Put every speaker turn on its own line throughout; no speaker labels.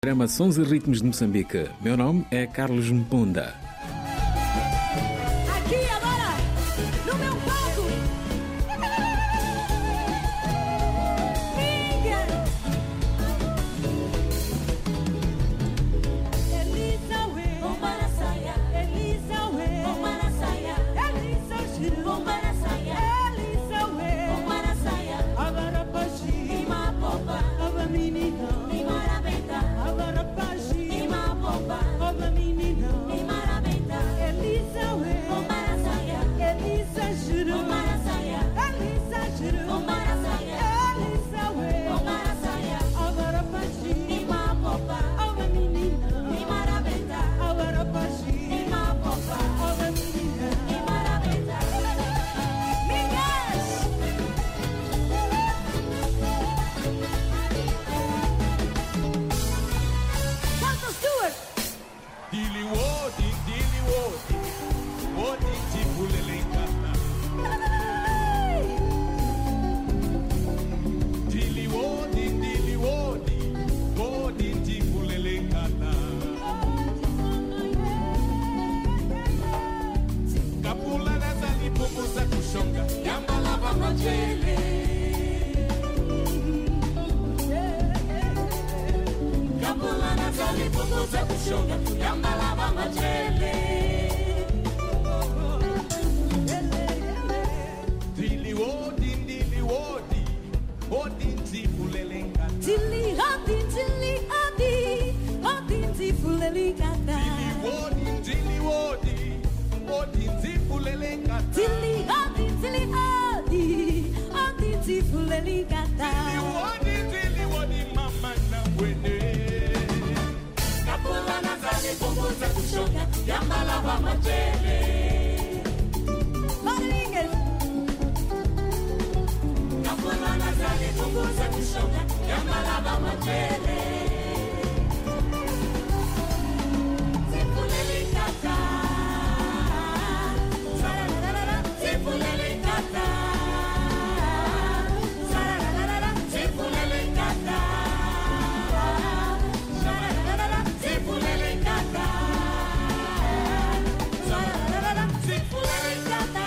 Programa Sons e Ritmos de Moçambique. Meu nome é Carlos Mponda.
Aqui agora, no meu palco. Elisa Uê, Bombaraçaia, Elisa Uê, Bombaraçaia, Elisa Giro, Bombaraçaia, Elisa Uê, Bombaraçaia, agora Pachi, Ima Popa, ava menina, Imarabenta, agora Pachi, Ima Popa, ava menina, Imarabenta, Elisa Uê, Bombaraçaia, Elisa Giro, Bombaraçaia, Elisa Giro, Bombaraçaia, Elisa Uê, Bombaraçaia, agora Pachi, Ima Popa, ava menina, Imarabenta, agora Pachi, Ima Popa, ava menina, Imarabenta, Minhas! Canta, Stuart!
Dili wodi tipulelenkata. Dili wodi tipulelenkata. Kapula nazali pupuza kushonga, yambalava machele. Kapula nazali pupuza kushonga, yambalava machele. Dili wodi tipulelenkata.
Tilly, Hoti, Fulelingata.
Dili wodi tipulelenkata.
Tilly, Hoti, Fulelingata.
Dili wodi mama na wene. Kapula nazali pupuza kushonga, yambalava machele.
Maringues,
Kapula nazali pupuza kushonga, yambalava machele. Tipulelenkata. Tipulelenkata. Tipulelenkata. Tipulelenkata. Tipulelenkata.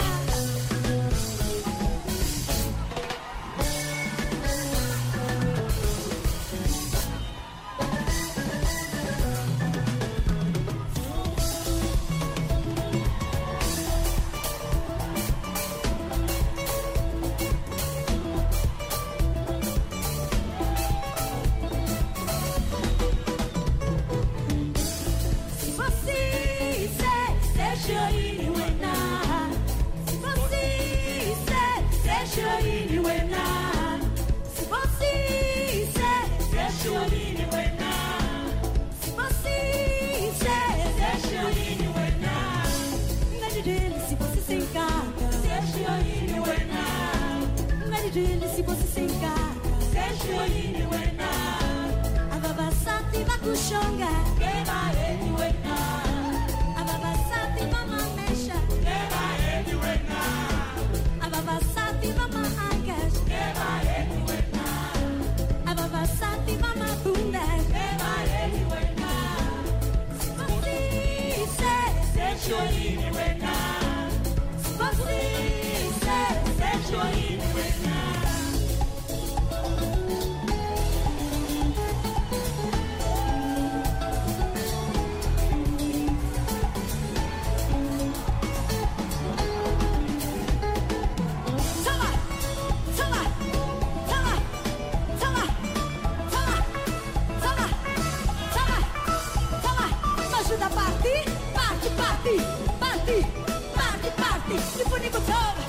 Se você sem cara, Ababasati Bakushonga, Ababasati Mama Mesha, Ababasati Mama Agash, Ababasati Mama Bunda, party, se bonito toma,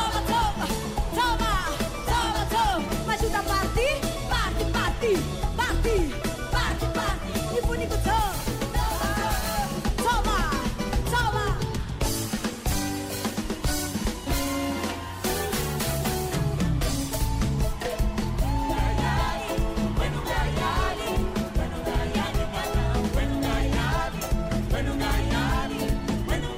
me ajuda a party, se bonito toma.
Bueno,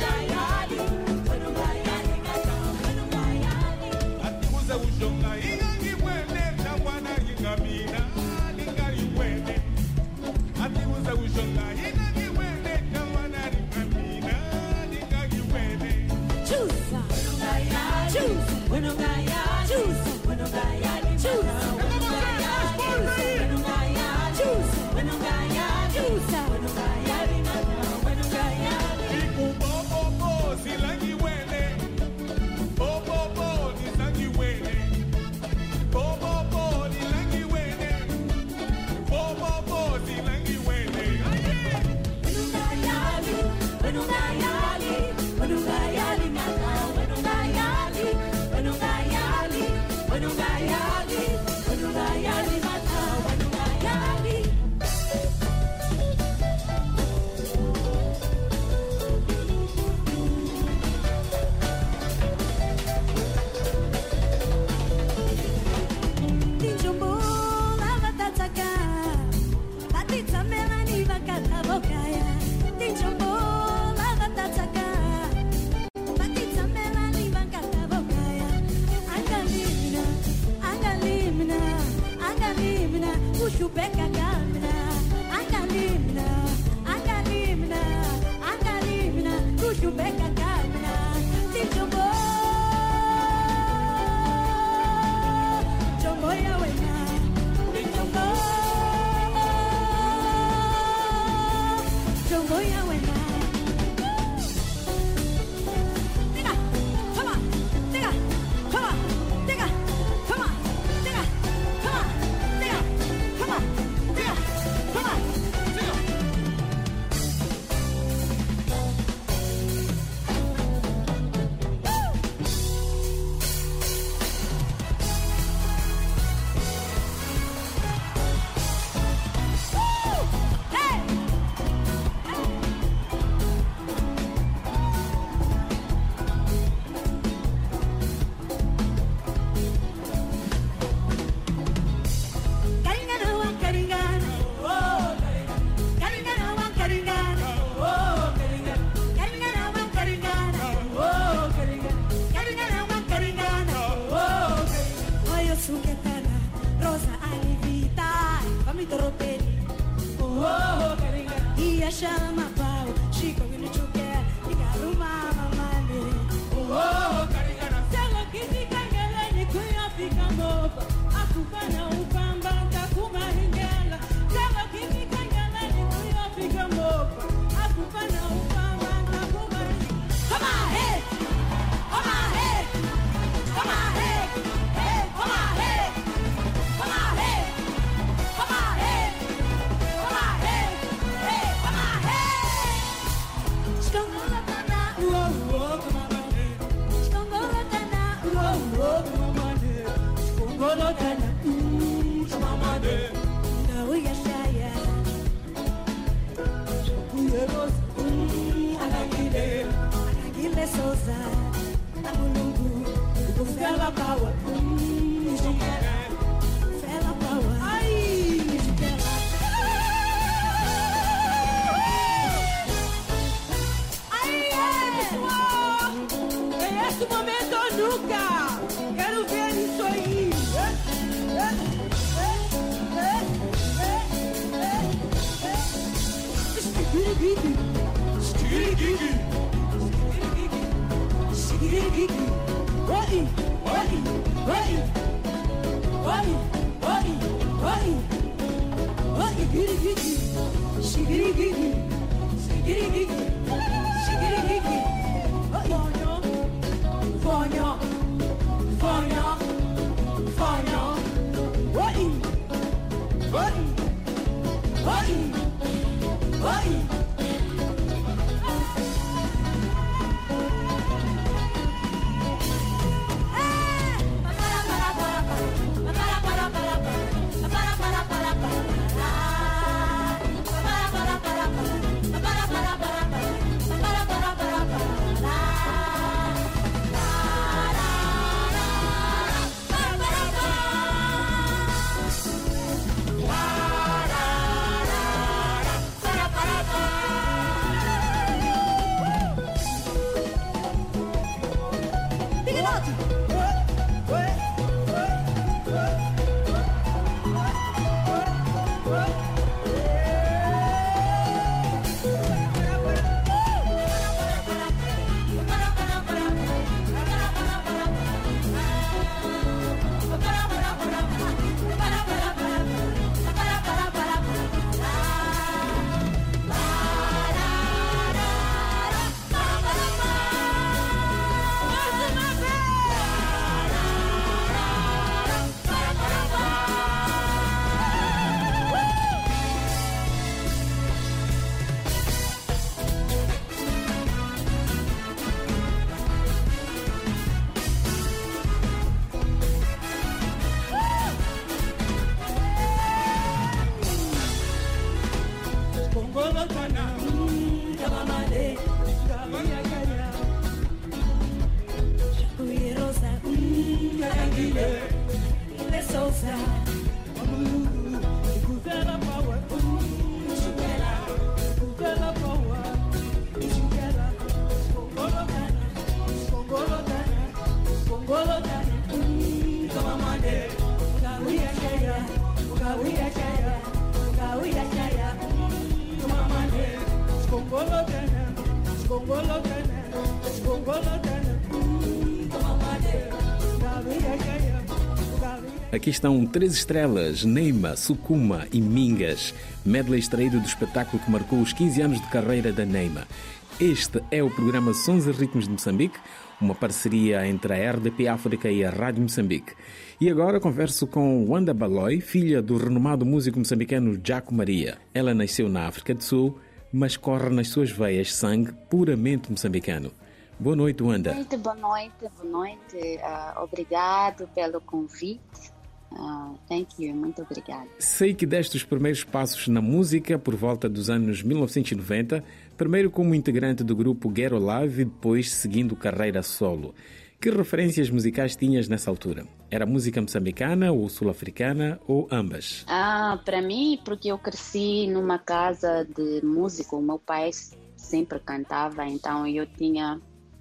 Aqui estão 3 estrelas, Neima, Sukuma e Mingas, medley extraído do espetáculo que marcou os 15 anos de carreira da Neima. Este é o programa Sons e Ritmos de Moçambique, uma parceria entre a RDP África e a Rádio Moçambique. E agora converso com Wanda Baloy, filha do renomado músico moçambicano Jaco Maria. Ela nasceu na África do Sul, mas corre nas suas veias sangue puramente moçambicano. Boa noite, Wanda.
Boa noite. Obrigado pelo convite. Thank you, muito obrigada.
Sei que deste os primeiros passos na música por volta dos anos 1990, primeiro como integrante do grupo Ghetto Live e depois seguindo carreira solo. Que referências musicais tinhas nessa altura? Era música moçambicana ou sul-africana ou ambas?
Para mim, porque eu cresci numa casa de músico, o meu pai sempre cantava, então eu tinha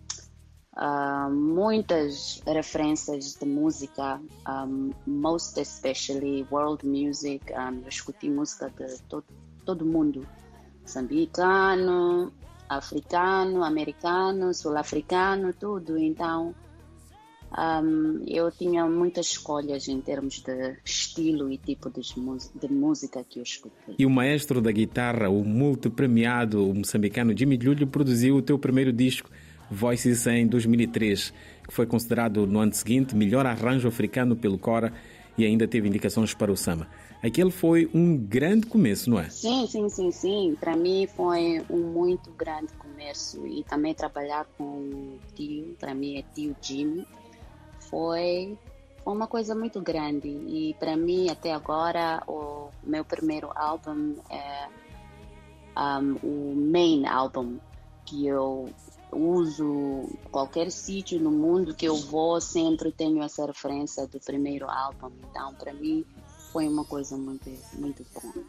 muitas referências de música, most especially world music. Eu escutei música de todo mundo, moçambicano, africano, americano, sul-africano, tudo. Então eu tinha muitas escolhas em termos de estilo e tipo de música que eu escutei.
E o maestro da guitarra, o multipremiado moçambicano Jimmy Lulho, produziu o teu primeiro disco, Voices, em 2003, que foi considerado no ano seguinte melhor arranjo africano pelo Cora e ainda teve indicações para o Sama. Aquele foi um grande começo, não é?
Sim. Para mim foi um muito grande começo, e também trabalhar com o tio, para mim é tio Jimmy, foi uma coisa muito grande. E para mim até agora o meu primeiro álbum é o main álbum que eu uso. Qualquer sítio no mundo que eu vou, sempre tenho essa referência do primeiro álbum. Então, para mim, foi uma coisa muito, muito boa.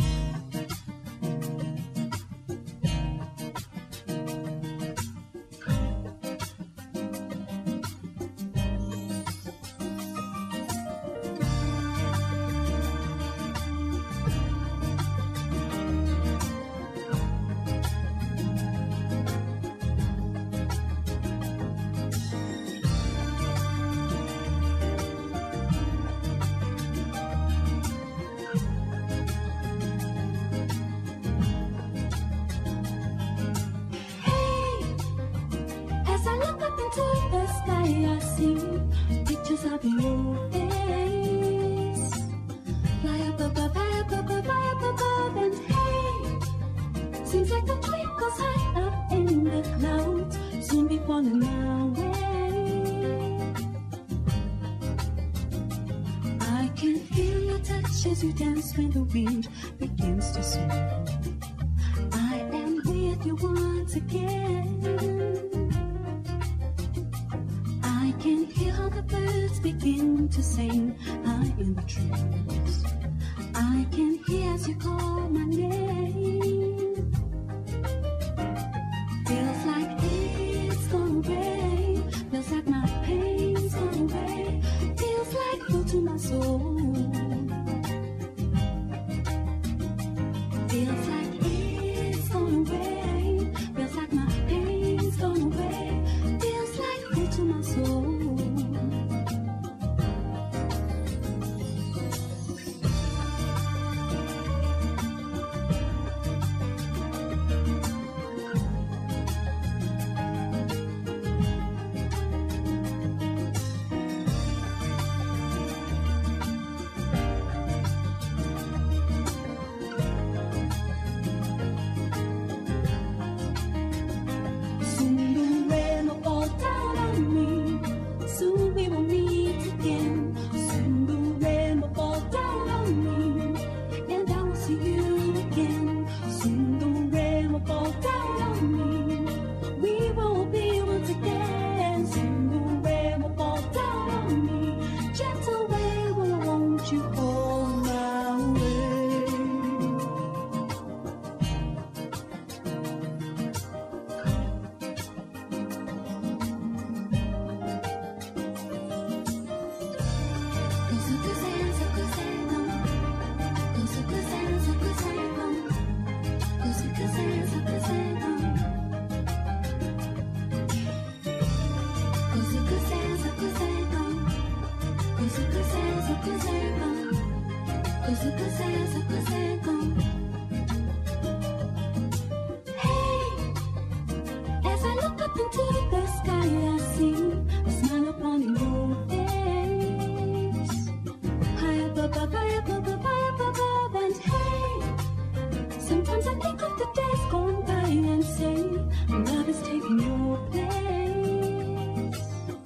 Pictures of your face. Fly up above, and hey, seems like the twinkles high up in the clouds, soon be falling my way. I can feel your touch as you dance when the wind begins to sway. I am with you once again. I can hear the birds begin to sing high in the trees. I can hear as you call my name. Feels like it's gonna rain. Feels like my pain's gonna away. Feels like food to my soul. Feels like it's gonna rain. Feels like my pain's gonna away. Feels like food to my soul. the days gone by and say love is taking your place.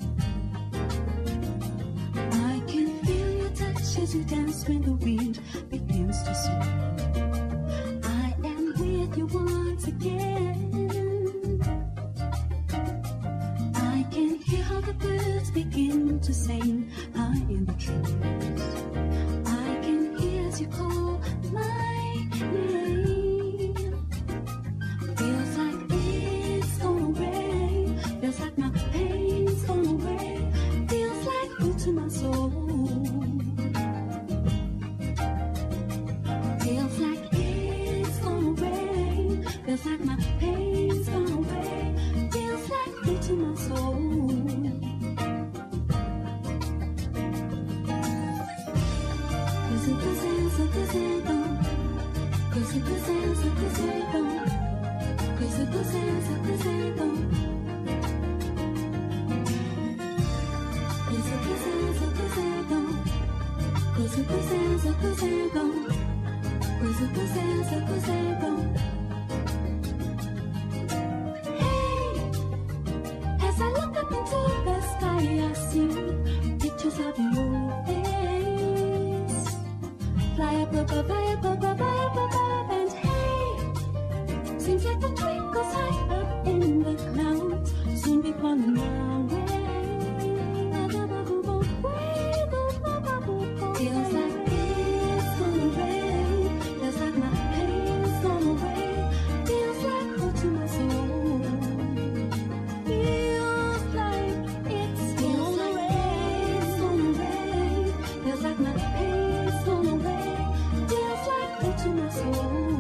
I can feel your touch as you dance when the wind begins to sway. I am with you once again. I can hear how the birds begin to sing high in the trees. I can hear as you call my name. Feels like it's gone away. Feels like my pain's gone away. Feels like food to my soul. Feels like it's gone away. Feels like my pain's gone away. Feels like food to my soul. Hey, as I look up into the sky, I see pictures of your face. Fly up above, and hey, seems like the twinkles high up in the clouds, soon be coming my way. Feels like it's gonna rain, feels like my pain's gone away, feels like home to my soul. Feels like it's gonna rain, feels like my pain's gone away, feels like home to my soul.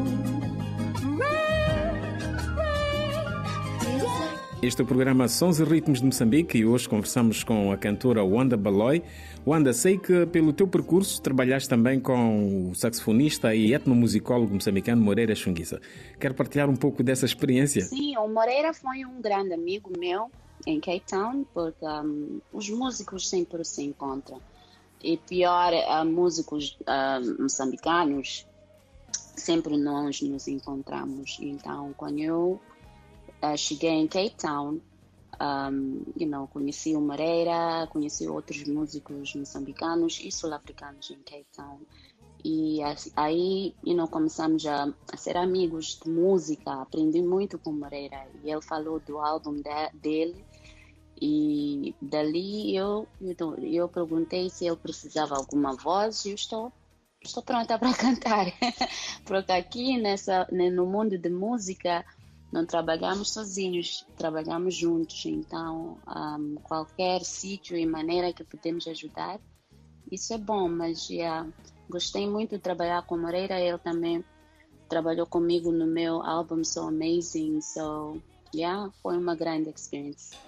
Este é o programa Sons e Ritmos de Moçambique e hoje conversamos com a cantora Wanda Baloy. Wanda, sei que pelo teu percurso trabalhaste também com o saxofonista e etnomusicólogo moçambicano Moreira Chunguissa. Quer partilhar um pouco dessa experiência?
Sim, o Moreira foi um grande amigo meu em Cape Town, porque os músicos sempre se encontram. E pior, músicos moçambicanos, sempre nós nos encontramos. Então, quando eu cheguei em Cape Town, conheci o Moreira, conheci outros músicos moçambicanos e sul-africanos em Cape Town. E aí, começamos a ser amigos de música, aprendi muito com o Moreira. E ele falou do álbum dele e dali eu perguntei se ele precisava de alguma voz e eu estou pronta para cantar. Porque aqui no mundo de música, não trabalhamos sozinhos, trabalhamos juntos. Então, qualquer sítio e maneira que podemos ajudar, isso é bom. Mas gostei muito de trabalhar com o Moreira. Ele também trabalhou comigo no meu álbum So Amazing. So, foi uma grande experience.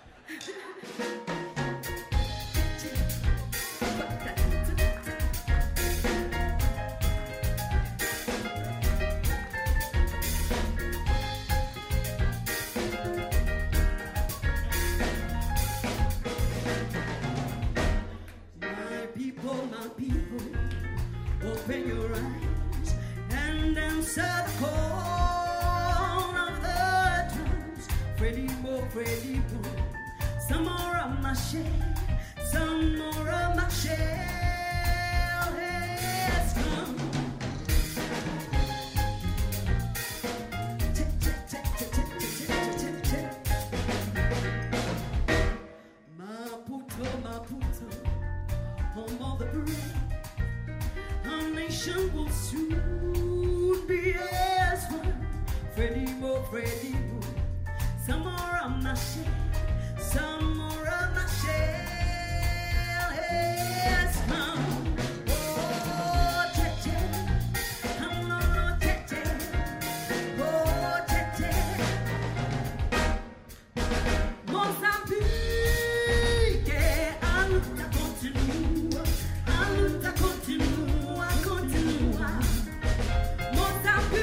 Open your eyes and answer the call of the drums. Freddie Mo, some more of my shell, some more of my shell has come. Maputo, home of the brave. Our nation will soon be as one. Freddie Mo, some more of my shell, some more of my shell has come. Oh, Tete, oh, Tete, oh, Tete. Mozambique, a luta continua, a luta continua. Moçambique,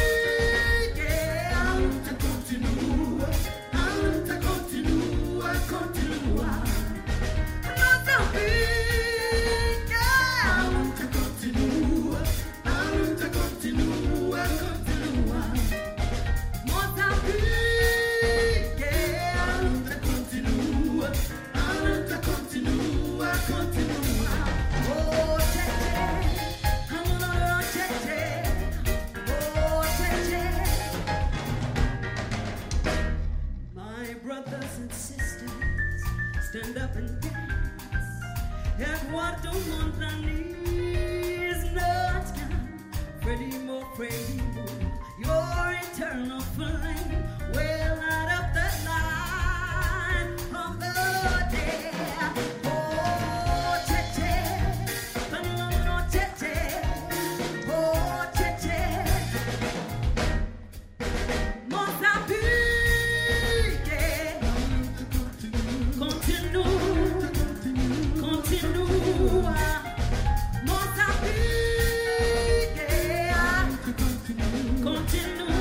a luta continua, a luta continua. Moçambique, stand up and dance. And what the month is not gone. Freddie Mo, your eternal flame will light up the line from the day. Oh, Tete, oh, Tete, oh, Tete, Mozambique, continue, continue, Mozambique, continue.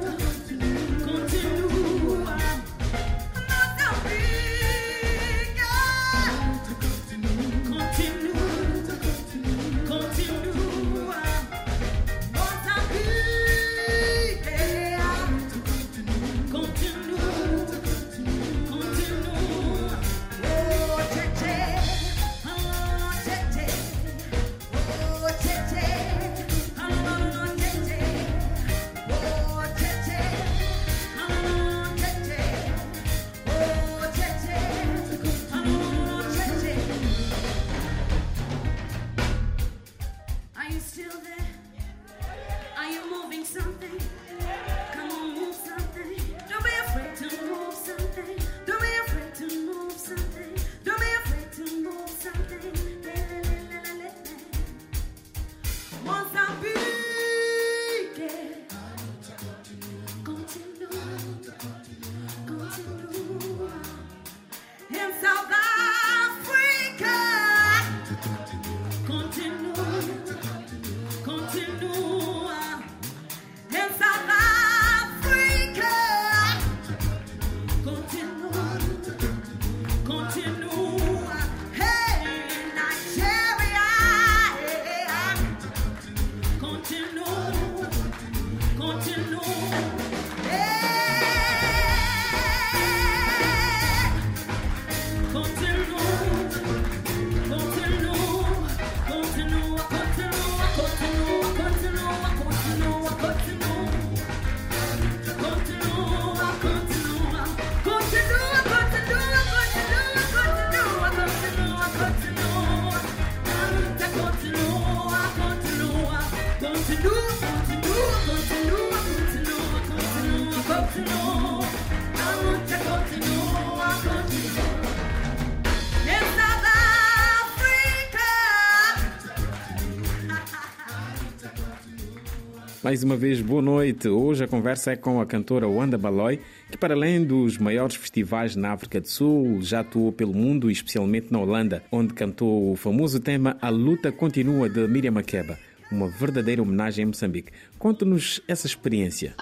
Mais uma vez, boa noite. Hoje a conversa é com a cantora Wanda Baloy, que para além dos maiores festivais na África do Sul, já atuou pelo mundo e especialmente na Holanda, onde cantou o famoso tema A Luta Continua, de Miriam Makeba, uma verdadeira homenagem a Moçambique. Conte-nos essa experiência.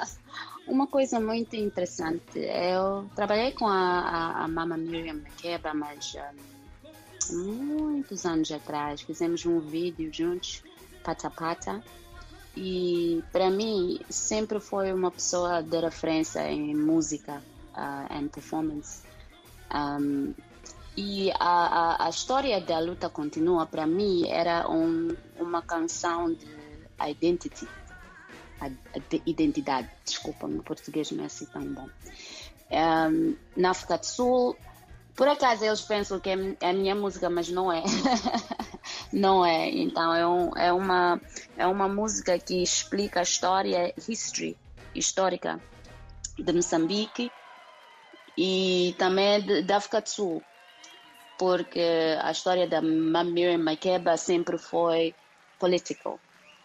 Uma coisa muito interessante, eu trabalhei com a Mama Miriam Makeba, mas muitos anos atrás, fizemos um vídeo juntos, Pata Pata, e para mim sempre foi uma pessoa de referência em música e performance. E a história da Luta Continua, para mim, era uma canção de identidade. Desculpa, meu português não é assim tão bom. Na África do Sul, por acaso eles pensam que é a minha música, mas não é. Não é. Então é uma música que explica a história, histórica de Moçambique e também da África do Sul, porque a história da Miriam Makeba sempre foi political.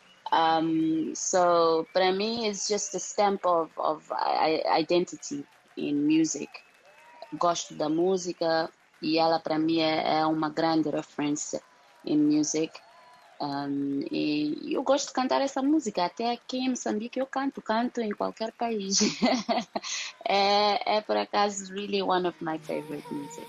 So para mim it's just a stamp of identity in music. Gosto da música e ela para mim é uma grande referência em music. E eu gosto de cantar essa música, até aqui em Moçambique eu canto em qualquer país. é por acaso really one of my favorite music.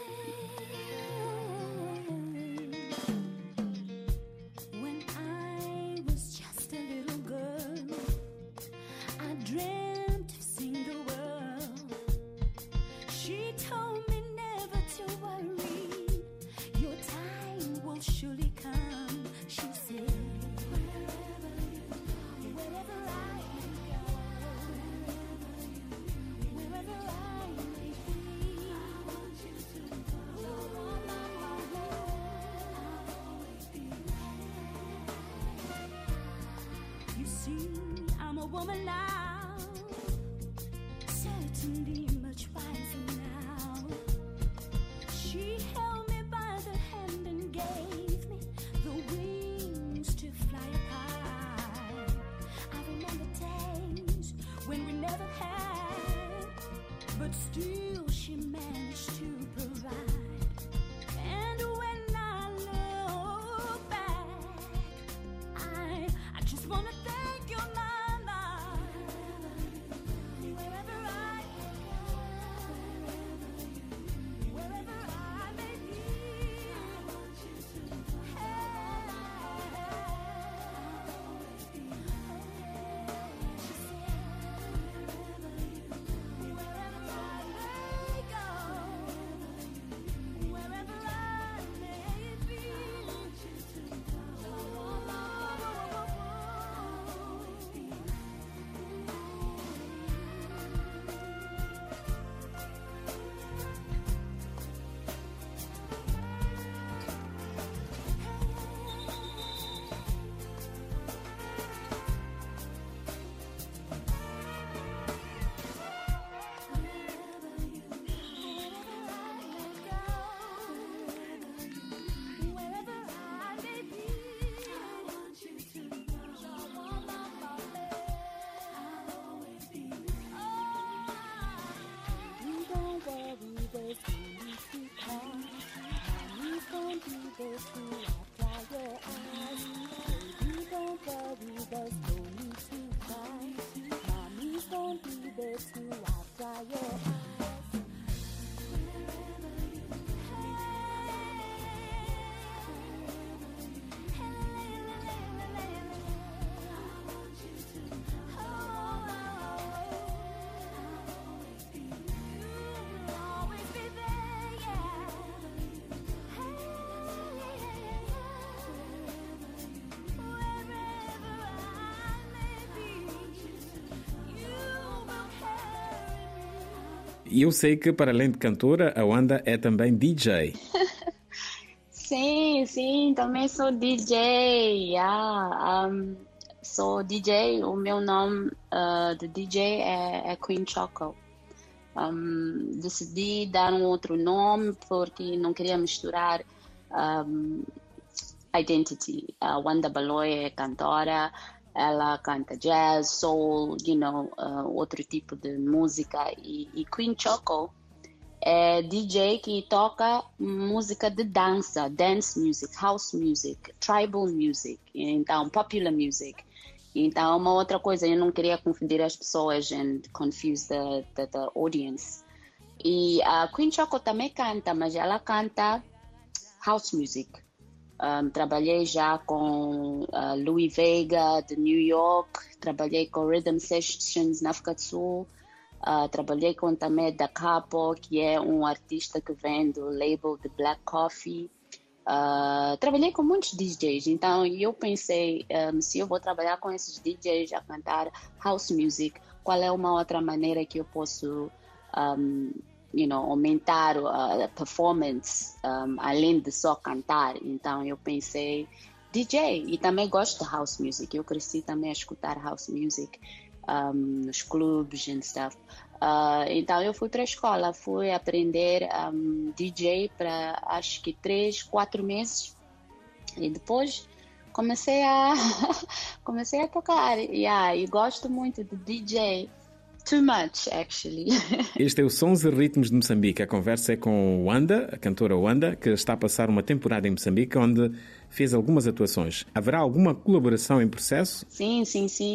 woman now, certainly much wiser now. She held me by the hand and gave me the wings to fly high. I remember days when we never had, but still she managed to provide. And when I look back, I just wanna thank your mama. Wherever I go, wherever I may be, I want you to she said, wherever I may go, wherever I may be, I want you to wherever I may be, I want you to know I'll always be. Don't worry, there's no need to cry. Mommy's gonna be there to dry your eyes. Baby, don't worry, there's no need to cry. Mommy's gonna be there to dry your eyes.
E eu sei que, para além de cantora, a Wanda é também DJ.
Sim, também sou DJ. Sou DJ, o meu nome de DJ é Queen Choco. Decidi dar um outro nome porque não queria misturar identity. A Wanda Baloy é cantora, ela canta jazz, soul, outro tipo de música. E Queen Choco é DJ que toca música de dança, dance music, house music, tribal music, então popular music. Então, uma outra coisa, eu não queria confundir as pessoas and confuse the audience. E a Queen Choco também canta, mas ela canta house music. Trabalhei já com Louis Vega de New York, trabalhei com Rhythm Sessions na África do Sul, trabalhei com também Da Capo, que é um artista que vem do label de Black Coffee. Trabalhei com muitos DJs, então eu pensei, se eu vou trabalhar com esses DJs a cantar house music, qual é uma outra maneira que eu posso aumentar a performance, além de só cantar. Então eu pensei DJ, e também gosto de house music, eu cresci também a escutar house music nos clubes and stuff. Então eu fui para a escola, fui aprender DJ para acho que 3-4 meses, e depois comecei a tocar, e gosto muito de DJ. Too much, actually.
Este é o Sons e Ritmos de Moçambique. A conversa é com Wanda, a cantora Wanda, que está a passar uma temporada em Moçambique, onde fez algumas atuações. Haverá alguma colaboração em processo?
Sim.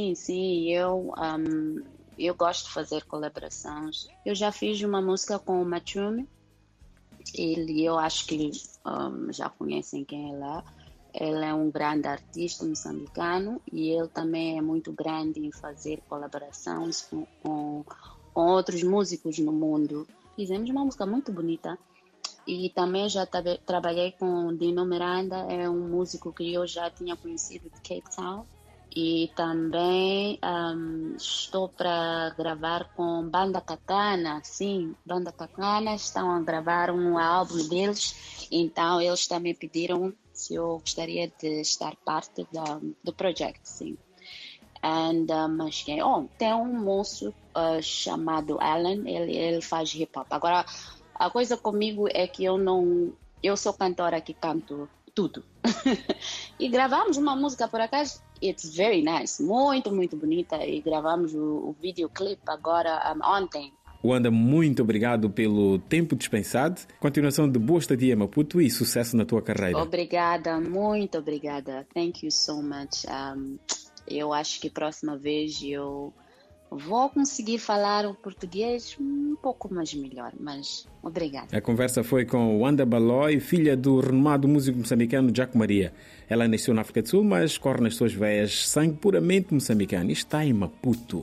Eu gosto de fazer colaborações. Eu já fiz uma música com o Machume. Eu acho que já conhecem quem ele é. Ele é um grande artista moçambicano e ele também é muito grande em fazer colaborações com outros músicos no mundo. Fizemos uma música muito bonita. E também já trabalhei com Dino Miranda, é um músico que eu já tinha conhecido de Cape Town. E também estou para gravar com Banda Katana. Sim, Banda Katana estão a gravar um álbum deles. Então eles também pediram se eu gostaria de estar parte do projeto, sim. Mas tem um moço chamado Alan, ele faz hip hop. Agora, a coisa comigo é que eu sou cantora que canto tudo. E gravamos uma música, por acaso, it's very nice, muito, muito bonita, e gravamos o videoclipe agora ontem.
Wanda, muito obrigado pelo tempo dispensado. Continuação de boa estadia em Maputo e sucesso na tua carreira.
Obrigada, muito obrigada. Thank you so much. Eu acho que próxima vez eu vou conseguir falar o português um pouco mais melhor, mas obrigada.
A conversa foi com Wanda Balói, filha do renomado músico moçambicano Jaco Maria. Ela nasceu na África do Sul, mas corre nas suas veias sangue puramente moçambicano e está em Maputo.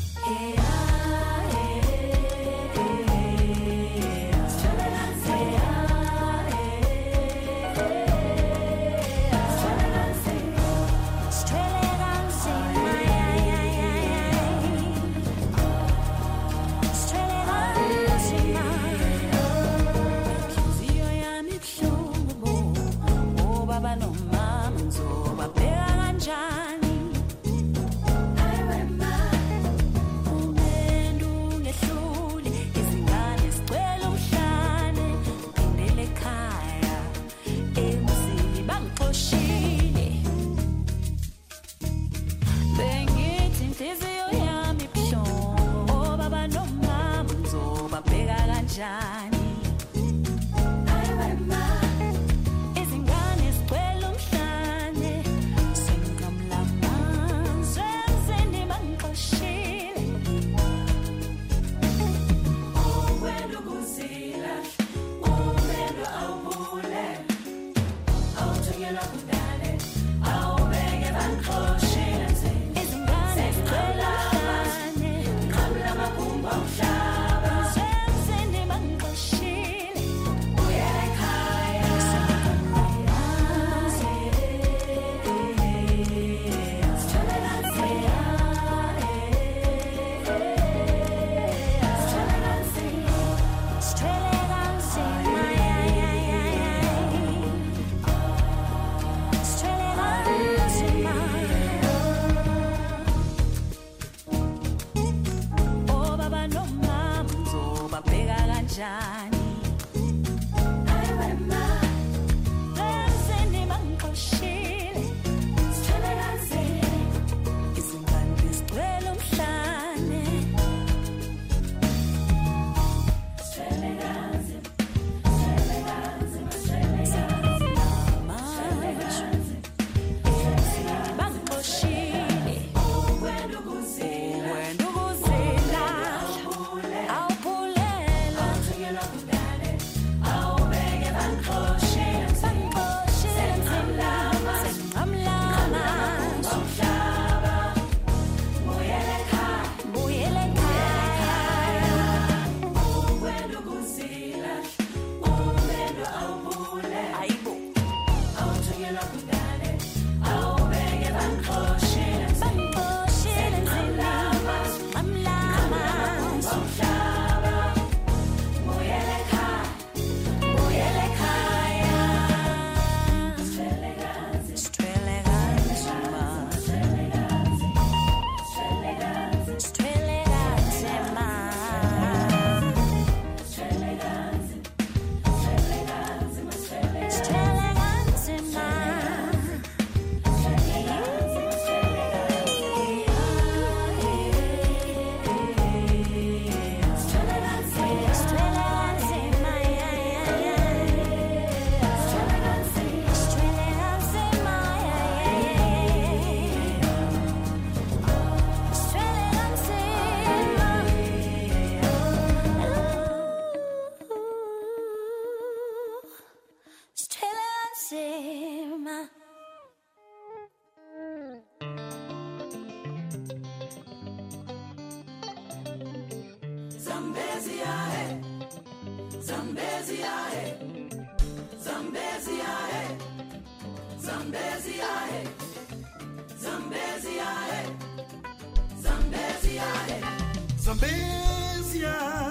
Zambésia,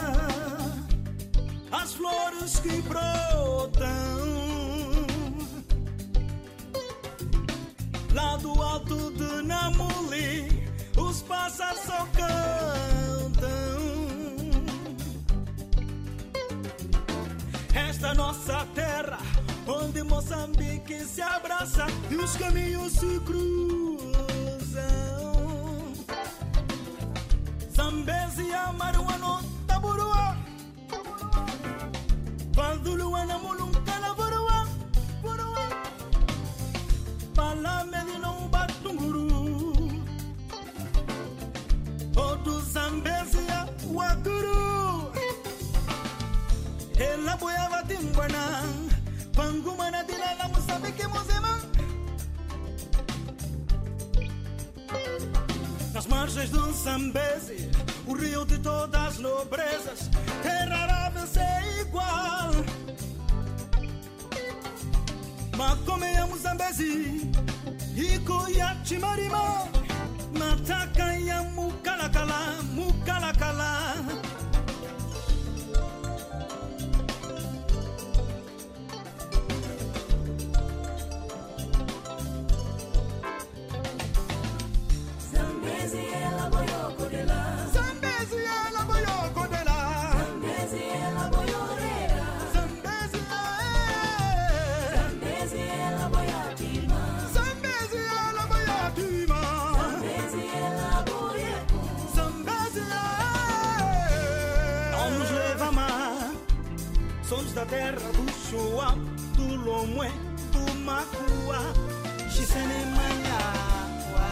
as flores que brotam lá do alto de Namuli, os pássaros só cantam. Esta nossa terra, onde Moçambique se abraça e os caminhos se cruzam. Zambezi, Amaruano, Taburua, Valduluana, Muluncana, Burua, Burua, Palamedina, Batunguru, Odo Zambezi, Wakuru, Ela Boiava Timbana, Pangumana, Dilala, Moçambique, Mozema. Nas margens do Zambezi, o rio de todas as nobrezas, terra rara ser igual. Macomeamos Zambezi, Ikoiachi Marima, Matacaya Mukalakala, Mukalakala. Somos da terra do Choa, do Lomé, do Macua, Xisene Manhaua.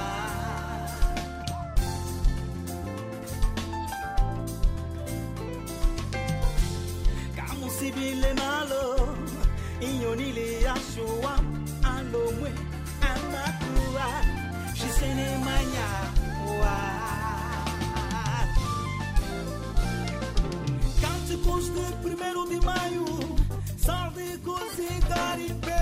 Camu Sibile Malo, Inhonile Achoa, Alomé, Amacua, Xisene Manhaua. Cânticos de 1º de maio, sáldicos e garimpeiros.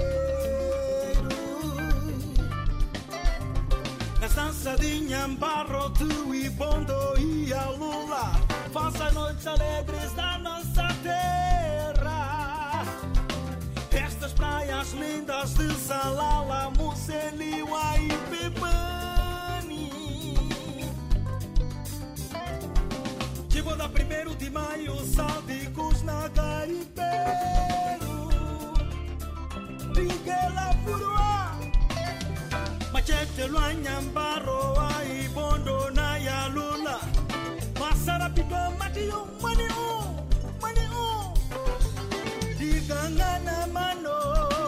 Na dança de Nhambarro, tu e Bondo e a Lula, faz as noites alegres da nossa terra. Estas praias lindas de Salala, Muceliwa e Pepani. Chegou da 1º de maio, sáldicos na garimpeiro. Pinguela Furua, Machete Luanhambaroa e Bondo na Yalula. Masarapito Matiu, Maniu, Maniu. Digangana Mano,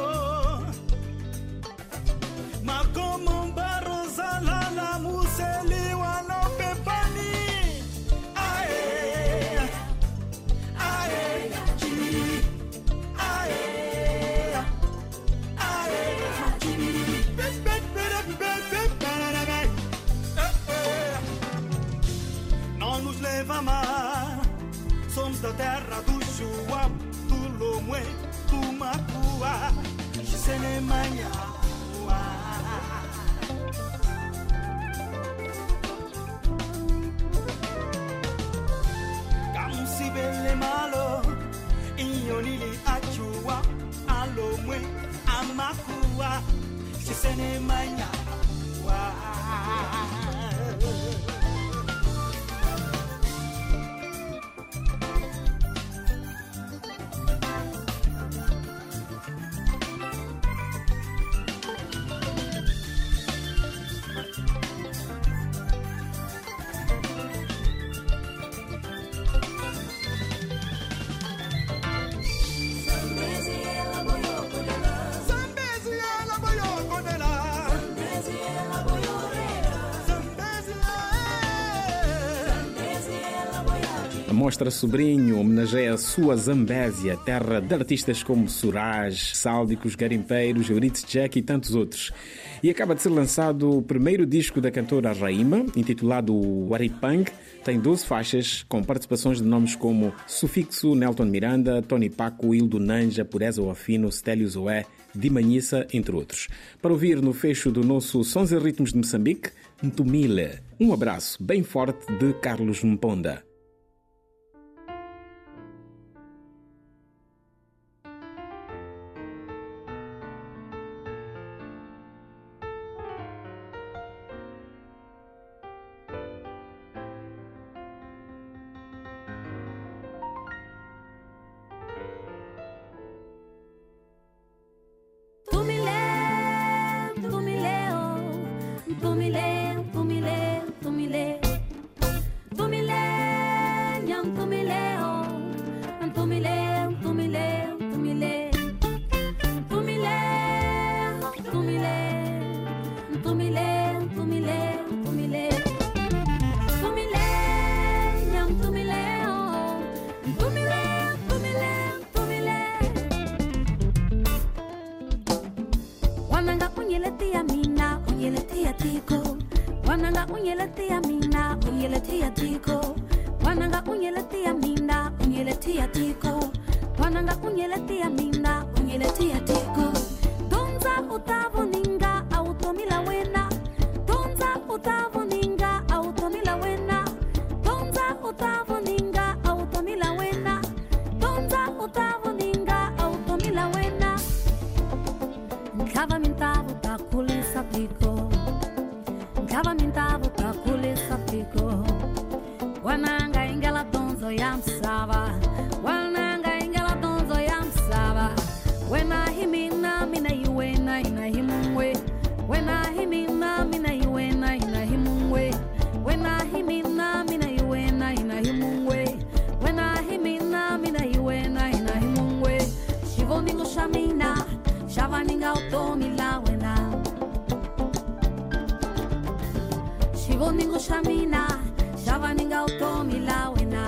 Macomo Barrozalala, Museliwa no Pepani. Não nos leva a mar, somos da terra do Choa, do Lomé, do Macua, Xisene Manhaua. Camu Sibele Malo, Inhonile Achua, Alomé, Amacua, Xisene Manhaua.
A Mostra Sobrinho homenageia a sua Zambésia, terra de artistas como Suraj, Sáldicos, Garimpeiros, Euridice Jack e tantos outros. E acaba de ser lançado o primeiro disco da cantora Raima, intitulado Waripang. Tem 12 faixas, com participações de nomes como Sufixo, Nelton Miranda, Tony Paco, Hildo Nanja, Pureza Oafino, Stélio Zoé, Dimanhissa, entre outros. Para ouvir no fecho do nosso Sons e Ritmos de Moçambique, Ntumile. Um abraço bem forte de Carlos Mponda.
unyeletia mina, unyeletia tiko. Donza utavo ninga, automila wena. Donza utavo ninga, automila wena. Donza utavo ninga, automila wena. Donza utavo ninga, automila wena. Nkava mintavu takulisa tiko. Nkava mintavu takulisa tiko. Wananga ingela donzo yamsava. Wananga ingela donzo yamsava. Wena himina mina yuwena ina himwe. Wena himina mina yuwena ina himwe. Wena himina mina yuwena ina himwe. Wena himina mina yuwena ina himwe. Shivoningo shamina, shavaninga utomila wena. Shivoningo shamina, shavaninga utomila wena.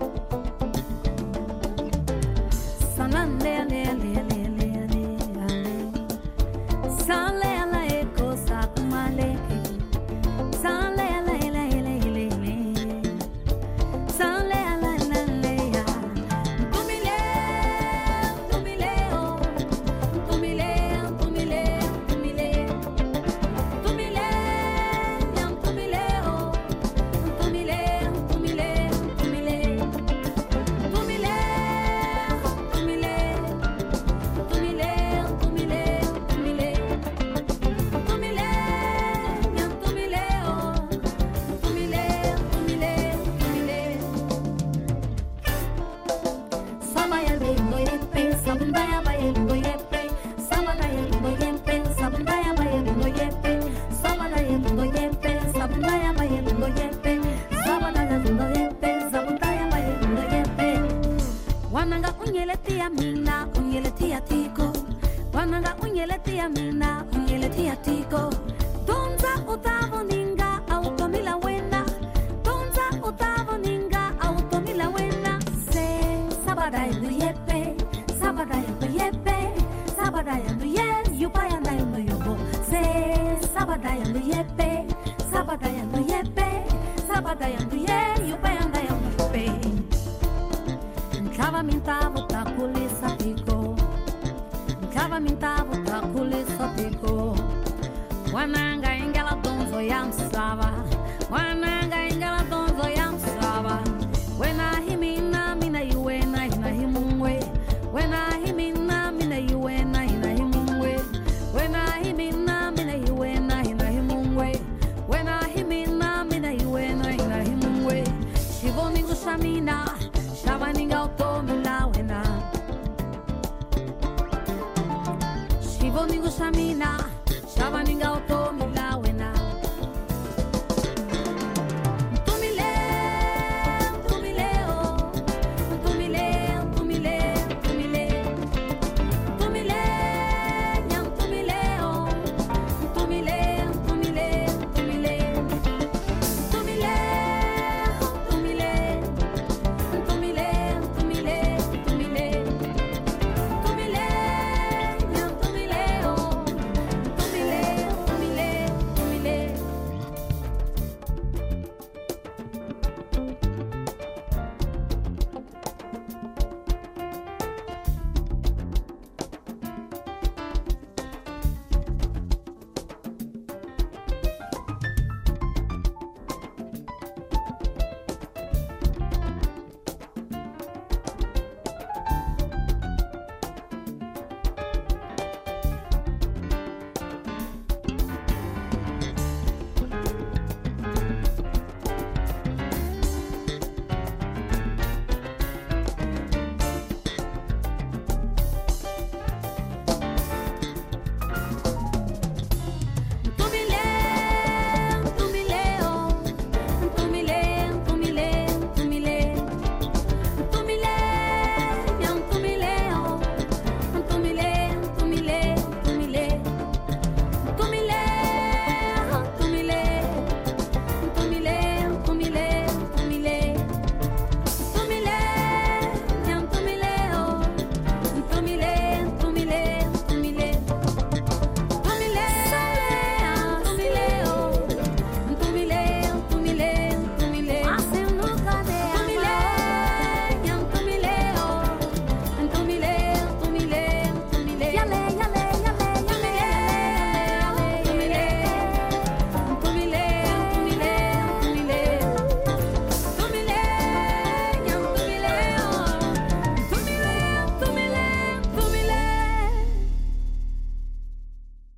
Sanande le le le le le. Sanle la eko sakumale. Sanle la le le le le. Sanle la la le ya. Tumile, tumile oh. Tumile, tumile, tumile. Tumile, yam tumile oh. Tumile, tumile, tumile. Tumile, tumile. Tumile, tumile, tumile. Tumile, yam tumile oh. Tumile, tumile, tumile. Sabaya lindo yepe, sabundaya baya lindo yepe. Sabadaya lindo yepe, sabundaya baya lindo yepe. Sabadaya lindo yepe, sabundaya baya lindo yepe. Sabadaya lindo yepe, sabundaya baya lindo yepe. Wananga unyeletia mina, unyeletia tiko. Wananga unyeletia mina, unyeletia tiko. Donza utavo ninga, automila wena. Donza utavo ninga, automila wena. Se sabadaya lindo yepe, sabadaya lindo yepe. Sabadaya lindo yes, yupaya na lindo yobo. Se sabadaya lindo yepe, sabadaya lindo yepe. Sabadaya lindo yes, yupaya na lindo yobe. Nkava mintavo takulisa tiko. Nkava mintavo takulisa tiko. Wananga ingela donzo yamsava. Wananga ingela donzo yamsava. Wena himina mina yuwena ina himwe. Wena himina mina yuwena ina himwe. Wena himina mina yuwena ina himwe. Wena himina mina yuwena ina himwe. Shivoningo shamina, shavaninga utomila wena. Shivoningo shamina, shavaninga utomila.